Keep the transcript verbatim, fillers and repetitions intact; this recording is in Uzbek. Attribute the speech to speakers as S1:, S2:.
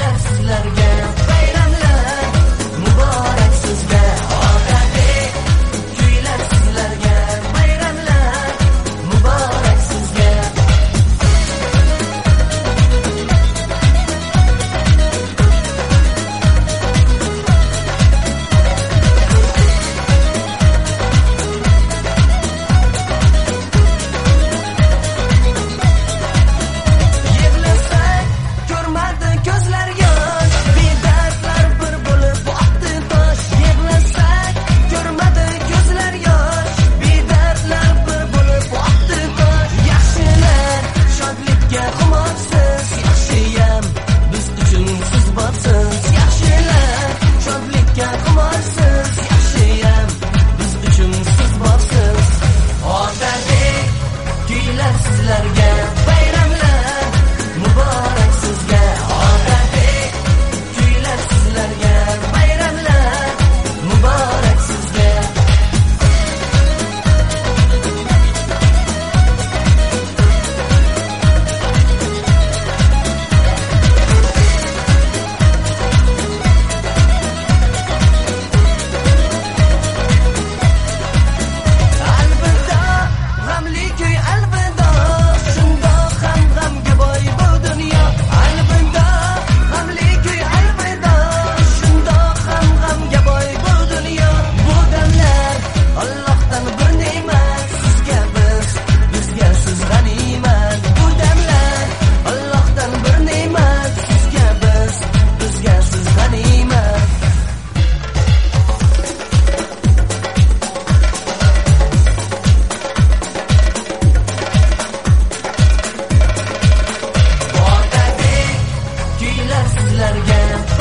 S1: kuylar sizlarga, bayramlar muborak sizga. Otabek kuylar sizlarga, bayramlar muborak sizga. Sizlarga bayramlar muborak sizga. Otabek kuylar sizlarga, bayramlar muborak sizga. Alvida g'amli kuy, alvida shundoq ham g'amga boy bu dunyo. Alvida g'amli kuy, alvida shundoq ham g'amga boy bu dunyo. Bu damlar Allohdan bir ne'mat, sizga biz, bizga siz g'animat. Bu damlar Allohdan bir ne'mat, sizga biz, bizga siz g'animat. Otabek kuylar sizlarga,